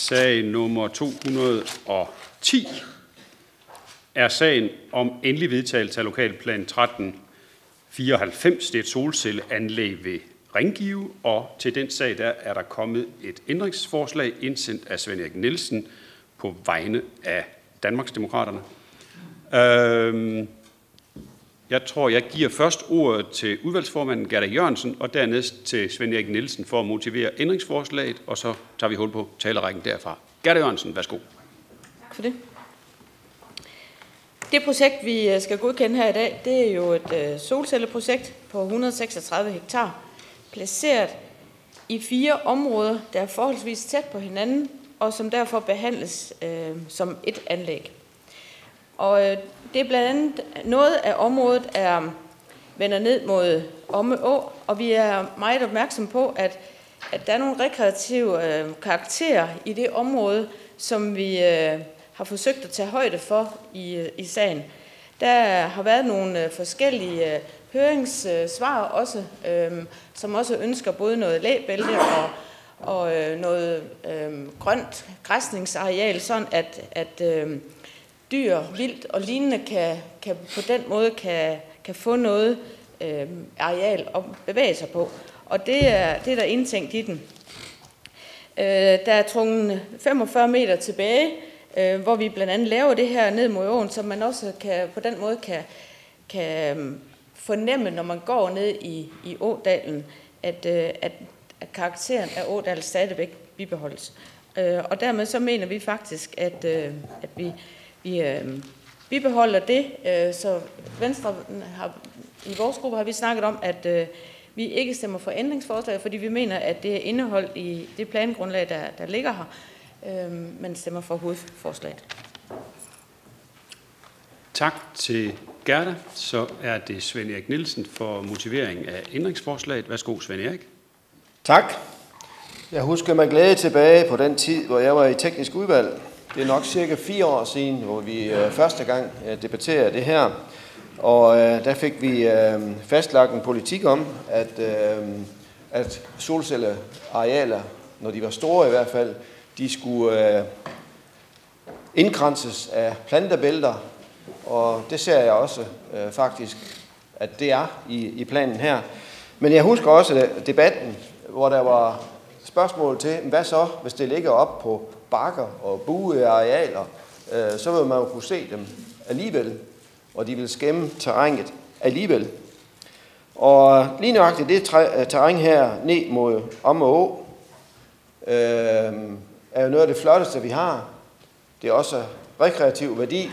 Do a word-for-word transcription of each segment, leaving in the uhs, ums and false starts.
Sag nummer to hundrede og ti er sagen om endelig vedtagelse af lokalplan tretten fireoghalvfems. Det er et solcelleanlæg ved Ringgive, og til den sag der er der kommet et ændringsforslag indsendt af Svend Erik Nielsen på vegne af Danmarksdemokraterne. Øhm, jeg tror, jeg giver først ordet til udvalgsformanden Gerda Jørgensen, og dernæst til Svend Erik Nielsen for at motivere ændringsforslaget, og så tager vi hul på talerækken derfra. Gerda Jørgensen, værsgo. Tak for det. Det projekt, vi skal godkende her i dag, det er jo et solcelleprojekt på et hundrede og seksogtredive hektar, placeret i fire områder, der er forholdsvis tæt på hinanden, og som derfor behandles øh, som et anlæg. Og øh, det er blandt andet, noget af området er vender ned mod Omme Å, og vi er meget opmærksom på, at, at der er nogle rekreative øh, karakterer i det område, som vi øh, har forsøgt at tage højde for i, i sagen. Der har været nogle øh, forskellige øh, høringssvar også, øh, som også ønsker både noget læbælte og, og øh, noget øh, grønt græsningsareal, sådan at, at øh, dyr, vildt og lignende kan, kan på den måde kan, kan få noget øh, areal at bevæge sig på. Og det er, det er der indtænkt i den. Øh, der er trukket femogfyrre meter tilbage, øh, hvor vi blandt andet laver det her ned mod åen, så man også kan, på den måde kan, kan fornemme, når man går ned i, i ådalen, at, øh, at, at karakteren af ådalen stadigvæk bibeholdes. Øh, og dermed så mener vi faktisk, at, øh, at vi Vi øh, bibeholder det, øh, så Venstre har, i vores gruppe har vi snakket om, at øh, vi ikke stemmer for ændringsforslaget, fordi vi mener, at det er indeholdt i det plangrundlag, der, der ligger her, øh, men stemmer for hovedforslaget. Tak til Gerda. Så er det Svend Erik Nielsen for motivering af ændringsforslaget. Værsgo, Svend Erik. Tak. Jeg husker med glæde tilbage på den tid, hvor jeg var i teknisk udvalg. Det er nok cirka fire år siden, hvor vi øh, første gang øh, debatterede det her, og øh, der fik vi øh, fastlagt en politik om, at, øh, at solcellearealer, når de var store i hvert fald, de skulle øh, indkranses af plantebælter, og det ser jeg også øh, faktisk, at det er i, i planen her. Men jeg husker også debatten, hvor der var spørgsmål til, hvad så, hvis det ligger op på bakker og buede arealer, øh, så vil man jo kunne se dem alligevel, og de vil skæmme terrænet alligevel. Og lige nøjagtigt det terræn her ned mod Omme Å, øh, er jo noget af det flotteste, vi har. Det er også rekreativ værdi.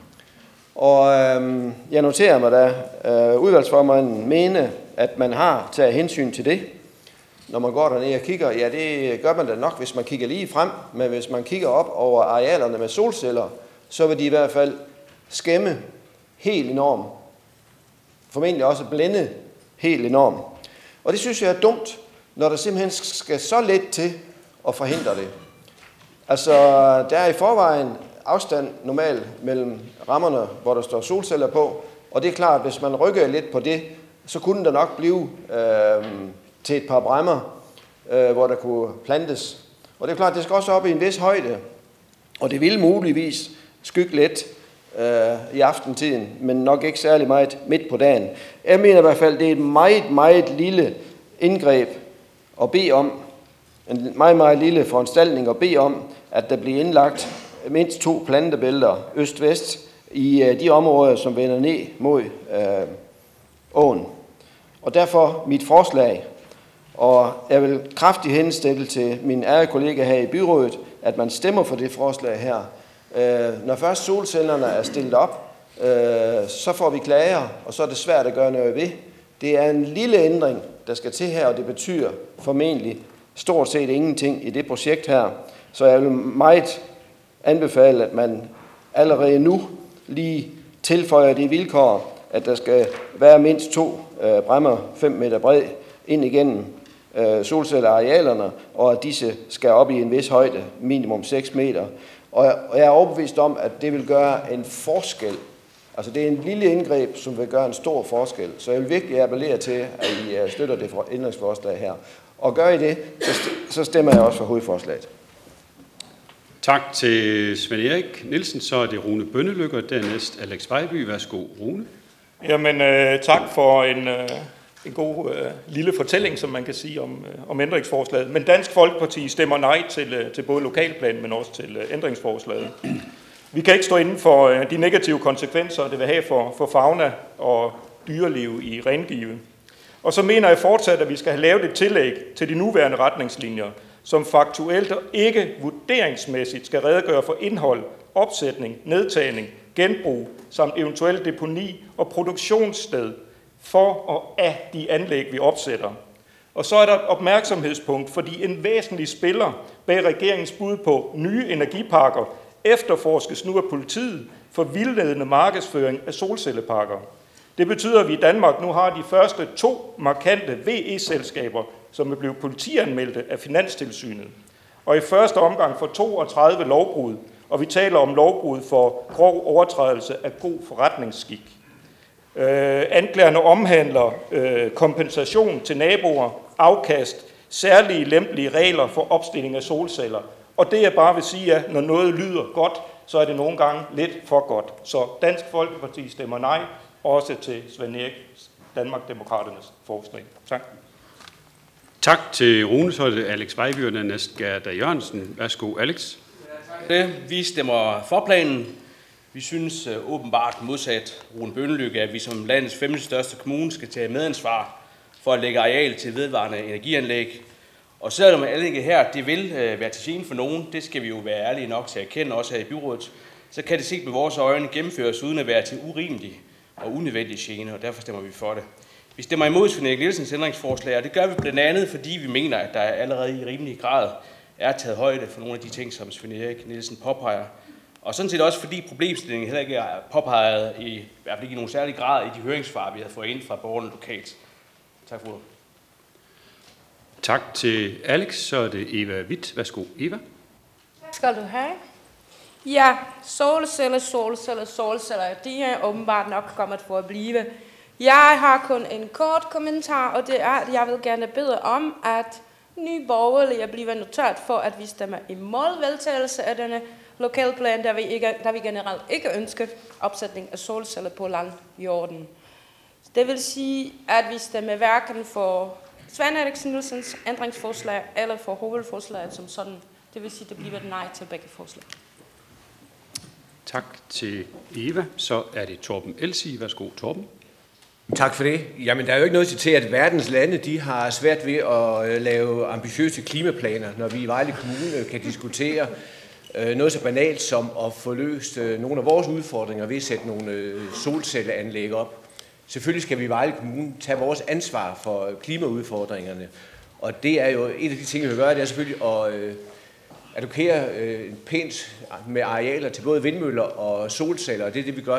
Og øh, jeg noterer mig, da øh, udvalgsformanden mener, at man har taget hensyn til det. Når man går dernede og kigger, ja, det gør man da nok, hvis man kigger lige frem, men hvis man kigger op over arealerne med solceller, så vil de i hvert fald skæmme helt enormt. Formentlig også blænde helt enormt. Og det synes jeg er dumt, når der simpelthen skal så lidt til at forhindre det. Altså, der er i forvejen afstand normalt mellem rammerne, hvor der står solceller på, og det er klart, at hvis man rykker lidt på det, så kunne der nok blive øh, til et par bræmmer, øh, hvor der kunne plantes. Og det er klart, det skal også op i en vis højde, og det vil muligvis skygge lidt øh, i aftentiden, men nok ikke særlig meget midt på dagen. Jeg mener i hvert fald, det er et meget, meget lille indgreb at bede om, en meget, meget lille foranstaltning at bede om, at der bliver indlagt mindst to plantebælter øst-vest i øh, de områder, som vender ned mod øh, åen. Og derfor mit forslag, og jeg vil kraftigt henstille til min ærede kollega her i byrådet, at man stemmer for det forslag her. Øh, når først solcellerne er stillet op, øh, så får vi klager, og så er det svært at gøre noget ved. Det er en lille ændring, der skal til her, og det betyder formentlig stort set ingenting i det projekt her. Så jeg vil meget anbefale, at man allerede nu lige tilføjer det vilkår, at der skal være mindst to øh, bræmmer fem meter bred ind igennem øh, solcellearealerne, og at disse skal op i en vis højde, minimum seks meter. Og jeg, og jeg er overbevist om, at det vil gøre en forskel. Altså det er en lille indgreb, som vil gøre en stor forskel. Så jeg vil virkelig appellere til, at I uh, støtter det ændringsforslag her. Og gør I det, så, st- så stemmer jeg også for hovedforslaget. Tak til Svend Erik Nielsen. Så er det Rune Bønnelykke, og dernæst Alex Vejby. Værsgo, Rune. Jamen, øh, tak for en, øh, en god øh, lille fortælling, som man kan sige om, øh, om ændringsforslaget. Men Dansk Folkeparti stemmer nej til, øh, til både lokalplanen, men også til øh, ændringsforslaget. Vi kan ikke stå inden for øh, de negative konsekvenser, det vil have for, for fauna og dyreliv i Rengive. Og så mener jeg fortsat, at vi skal have lavet et tillæg til de nuværende retningslinjer, som faktuelt og ikke vurderingsmæssigt skal redegøre for indhold, opsætning, nedtagning, genbrug samt eventuelt deponi og produktionssted for og af de anlæg, vi opsætter. Og så er der et opmærksomhedspunkt, fordi en væsentlig spiller bag regeringens bud på nye energiparker efterforskes nu af politiet for vildledende markedsføring af solcelleparker. Det betyder, at vi i Danmark nu har de første to markante V E-selskaber, som er blevet politianmeldte af Finanstilsynet. Og i første omgang for toogtredive lovbrud, og vi taler om lovbrud for grov overtrædelse af god forretningsskik. Øh, anklagerne omhandler øh, kompensation til naboer, afkast, særlige lempelige regler for opstilling af solceller. Og det jeg bare vil sige er, at når noget lyder godt, så er det nogle gange lidt for godt. Så Dansk Folkeparti stemmer nej, også til Svend Erik, Danmarksdemokraternes forslag. Tak. Tak til Rune, så er det Alex Vejby, og dernæst Gerda Jørgensen. Værsgo, Alex. Det. Vi stemmer for planen. Vi synes uh, åbenbart modsat Rune Bønnelykke, at vi som landets femte største kommune skal tage medansvar for at lægge areal til vedvarende energianlæg. Og selvom anlægget her det vil uh, være til gene for nogen, det skal vi jo være ærlige nok til at erkende, også her i byrådet, så kan det set med vores øjne gennemføres uden at være til urimelig og unødvendig gene, og derfor stemmer vi for det. Vi stemmer imod Svend Erik Nielsens ændringsforslag, og det gør vi blandt andet, fordi vi mener, at der allerede i rimelig grad er taget højde for nogle af de ting, som Svend Erik Nielsen påpeger. Og sådan set også fordi problemstillingen heller ikke er påpeget, i, i hvert fald ikke i nogen særlig grad, i de høringssvar, vi har fået ind fra borgerne lokalt. Tak for ordet. Tak til Alex, så er det Eva Witt. Værsgo, Eva. Tak skal du have. Ja, solceller, solceller, solceller, de er åbenbart nok kommet for at blive. Jeg har kun en kort kommentar, og det er, at jeg vil gerne bede om, at Nye Borgerlige bliver noteret for, at vi stemmer imod vedtagelse af denne lokalplan, der vi, ikke, der vi generelt ikke ønsker opsætning af solceller på landjorden. Det vil sige, at vi stemmer hverken for Svend Erik Nielsens ændringsforslag eller for hovedforslaget som sådan. Det vil sige, at det bliver et nej til begge forslag. Tak til Eva. Så er det Torben Elsi. Værsgo, Torben. Tak for det. Jamen, der er jo ikke noget til, at verdens lande de har svært ved at lave ambitiøse klimaplaner, når vi i Vejle Kommune kan diskutere noget så banalt som at få løst nogle af vores udfordringer ved at sætte nogle solcelleanlæg op. Selvfølgelig skal vi i Vejle Kommune tage vores ansvar for klimaudfordringerne, og det er jo en af de ting, vi vil gøre, det er selvfølgelig at allokere pænt med arealer til både vindmøller og solceller, og det er det, vi gør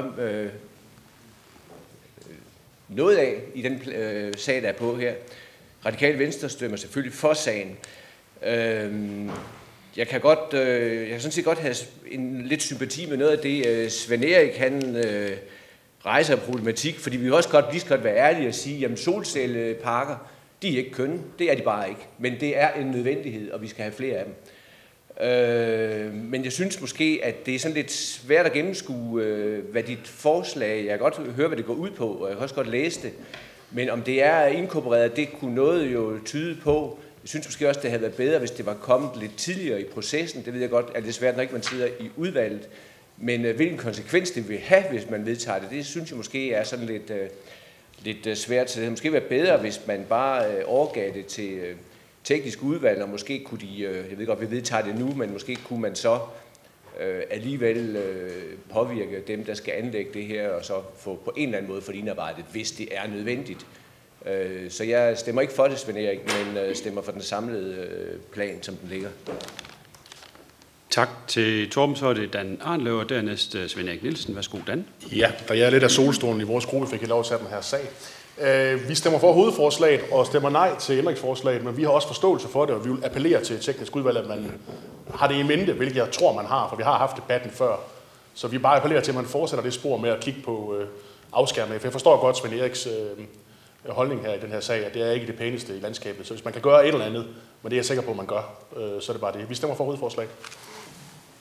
noget af i den øh, sag, der er på her. Radikale Venstre stemmer selvfølgelig for sagen. Øh, jeg kan godt, øh, jeg kan sådan set godt have en lidt sympati med noget af det, øh, Svend Erik han øh, rejser af problematik, fordi vi vil også godt lige skal være ærlige og sige, jamen solcelleparker, de er ikke kønne, det er de bare ikke, men det er en nødvendighed, og vi skal have flere af dem. Øh, men jeg synes måske, at det er sådan lidt svært at gennemskue, øh, hvad dit forslag, jeg kan godt høre, hvad det går ud på, og jeg kan også godt læse det, men om det er inkorporeret, det kunne noget jo tyde på. Jeg synes måske også, det havde været bedre, hvis det var kommet lidt tidligere i processen. Det ved jeg godt, at det er svært, når ikke man sidder i udvalget. Men øh, hvilken konsekvens det vil have, hvis man vedtager det, det synes jeg måske er sådan lidt, øh, lidt øh, svært. Så det havde måske været bedre, hvis man bare øh, overgav det til øh, teknisk udvalg, og måske kunne de, øh, jeg ved godt, vi vedtager det nu, men måske kunne man så øh, alligevel øh, påvirke dem, der skal anlægge det her, og så få på en eller anden måde for indarbejdet, hvis det er nødvendigt. Øh, så jeg stemmer ikke for det, Svend Erik, men øh, stemmer for den samlede øh, plan, som den ligger. Tak til Torben, så er det Dan Arnlev, og dernæst uh, Svend Erik Nielsen. Værsgo, Dan. Ja, da jeg er lidt af solstolen i vores gruppe, fik jeg lov til at tage den her sag. Uh, vi stemmer for hovedforslaget og stemmer nej til ændringsforslaget, men vi har også forståelse for det, og vi vil appellere til teknisk udvalg, at man har det i mente, hvilket jeg tror, man har, for vi har haft debatten før. Så vi bare appellerer til, at man fortsætter det spor med at kigge på uh, afskærmning. For jeg forstår godt Svend Eriks uh, holdning her i den her sag, at det er ikke det pæneste i landskabet. Så hvis man kan gøre et eller andet, men det er jeg sikker på, at man gør, uh, så er det bare det. Vi stemmer for hovedforslaget.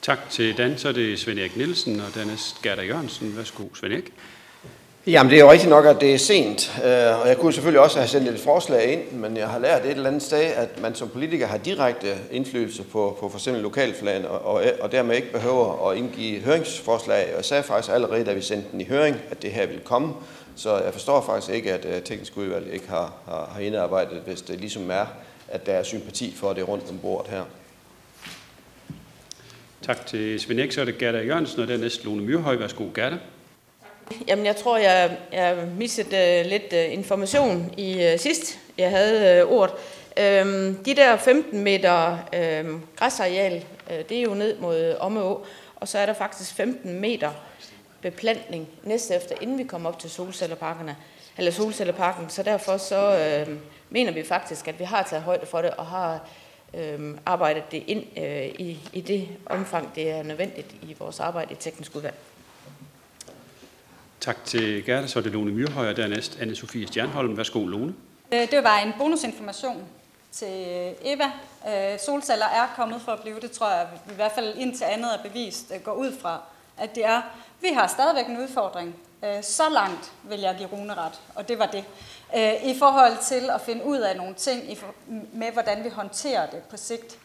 Tak til Dan. Så er det Svend Erik Nielsen og dernæst Gerda Jørgensen. Værsgo, Svend Erik. Jamen, det er jo rigtigt nok, at det er sent, og jeg kunne selvfølgelig også have sendt et forslag ind, men jeg har lært et eller andet sted, at man som politiker har direkte indflydelse på, på for eksempel lokalplan, og, og, og dermed ikke behøver at indgive et høringsforslag. Og jeg sagde faktisk allerede, da vi sendte den i høring, at det her ville komme, så jeg forstår faktisk ikke, at teknisk udvalg ikke har, har, har indarbejdet, hvis det ligesom er, at der er sympati for det rundt om bordet her. Tak til Svend Erik. Så er det Gerda Jørgensen og dernæst Lone Myrhøj. Værsgo, Gerda. Jamen, jeg tror, jeg, jeg missede uh, lidt uh, information i uh, sidst, jeg havde uh, ordet. Øhm, de der femten meter øh, græsareal, øh, det er jo ned mod Ommeå, og så er der faktisk femten meter beplantning næste efter, inden vi kommer op til solcelleparkerne, eller solcelleparken. Så derfor så øh, mener vi faktisk, at vi har taget højde for det og har øh, arbejdet det ind øh, i, i det omfang, det er nødvendigt i vores arbejde i teknisk udvalg. Tak til Gerda. Så er det Lone Myrhøj og dernæst Anne-Sophie Stjernholm. Værsgo, Lone. Det var en bonusinformation til Eva. Solceller er kommet for at blive, det tror jeg i hvert fald indtil andet er bevist, går ud fra, at det er. Vi har stadigvæk en udfordring. Så langt vil jeg give Rune ret, og det var det. I forhold til at finde ud af nogle ting med, hvordan vi håndterer det på sigt.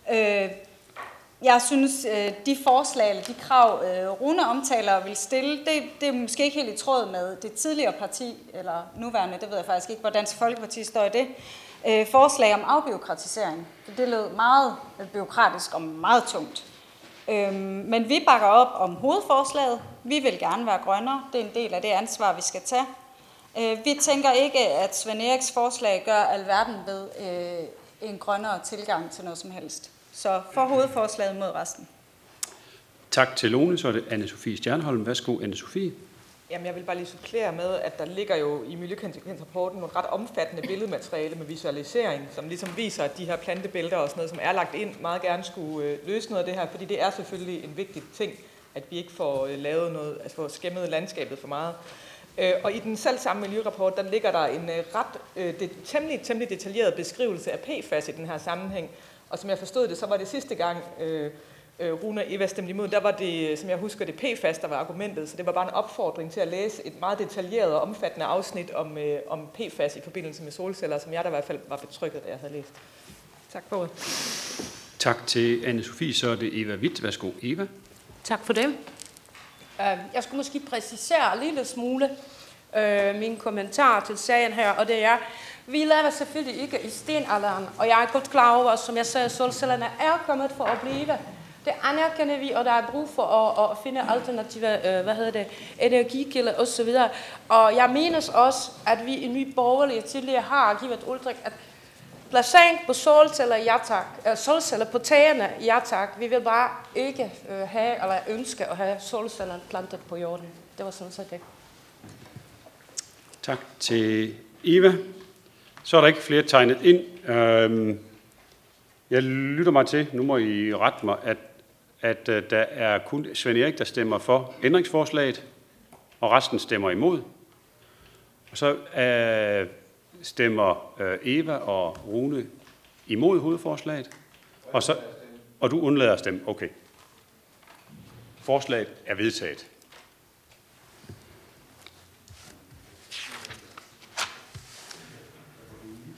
Jeg synes, de forslag eller de krav, Rune omtaler og vil stille, det, det er måske ikke helt i tråd med det tidligere parti, eller nuværende, det ved jeg faktisk ikke, hvor Dansk Folkeparti står i det, forslag om afbureaukratisering. Det lød meget bureaukratisk og meget tungt. Men vi bakker op om hovedforslaget. Vi vil gerne være grønnere. Det er en del af det ansvar, vi skal tage. Vi tænker ikke, at Svend Eriks forslag gør alverden ved en grønnere tilgang til noget som helst. Så for hovedforslaget mod resten. Tak til Lone. Så er det Anne-Sophie Stjernholm. Værsgo, Anne-Sophie. Jamen, jeg vil bare lige supplere med, at der ligger jo i miljøkonsekvensrapporten nogle ret omfattende billedmateriale med visualisering, som ligesom viser, at de her plantebælter og sådan noget, som er lagt ind, meget gerne skulle løse noget af det her, fordi det er selvfølgelig en vigtig ting, at vi ikke får lavet noget, altså får skæmmet landskabet for meget. Og i den selv samme miljørapport, der ligger der en ret det, temmelig, temmelig detaljeret beskrivelse af P F A S i den her sammenhæng. Og som jeg forstod det, så var det sidste gang, øh, øh, Rune og Eva stemte imod, der var det, som jeg husker det, P F A S, der var argumentet. Så det var bare en opfordring til at læse et meget detaljeret og omfattende afsnit om, øh, om P F A S i forbindelse med solceller, som jeg der i hvert fald var betrykket, da jeg havde læst. Tak for ordet. Tak til Anne-Sophie. Så er det Eva Witt. Værsgo, Eva. Tak for det. Jeg skulle måske præcisere en lille smule øh, min kommentar til sagen her, og det er, vi lever selvfølgelig ikke i stenalderen, og jeg er godt klar over, som jeg sagde, solcellerne er kommet for at blive. Det anerkender vi, og der er brug for at, at finde alternative øh, hvad hedder det, energikilder osv. Og jeg mener også, at vi i Nye Borgerlige tidligere har givet et udtryk, at placering på solceller, ja tak, øh, solceller på tagene, ja tak. Vi vil bare ikke øh, have, eller ønske at have solceller plantet på jorden. Det var sådan set det. Tak til Eva. Så er der ikke flere tegnet ind. Jeg lytter mig til, nu må I rette mig, at, at der er kun Svend Erik, der stemmer for ændringsforslaget, og resten stemmer imod. Og så uh, stemmer uh, Eva og Rune imod hovedforslaget, og, så, og du undlader at stemme. Okay. Forslaget er vedtaget.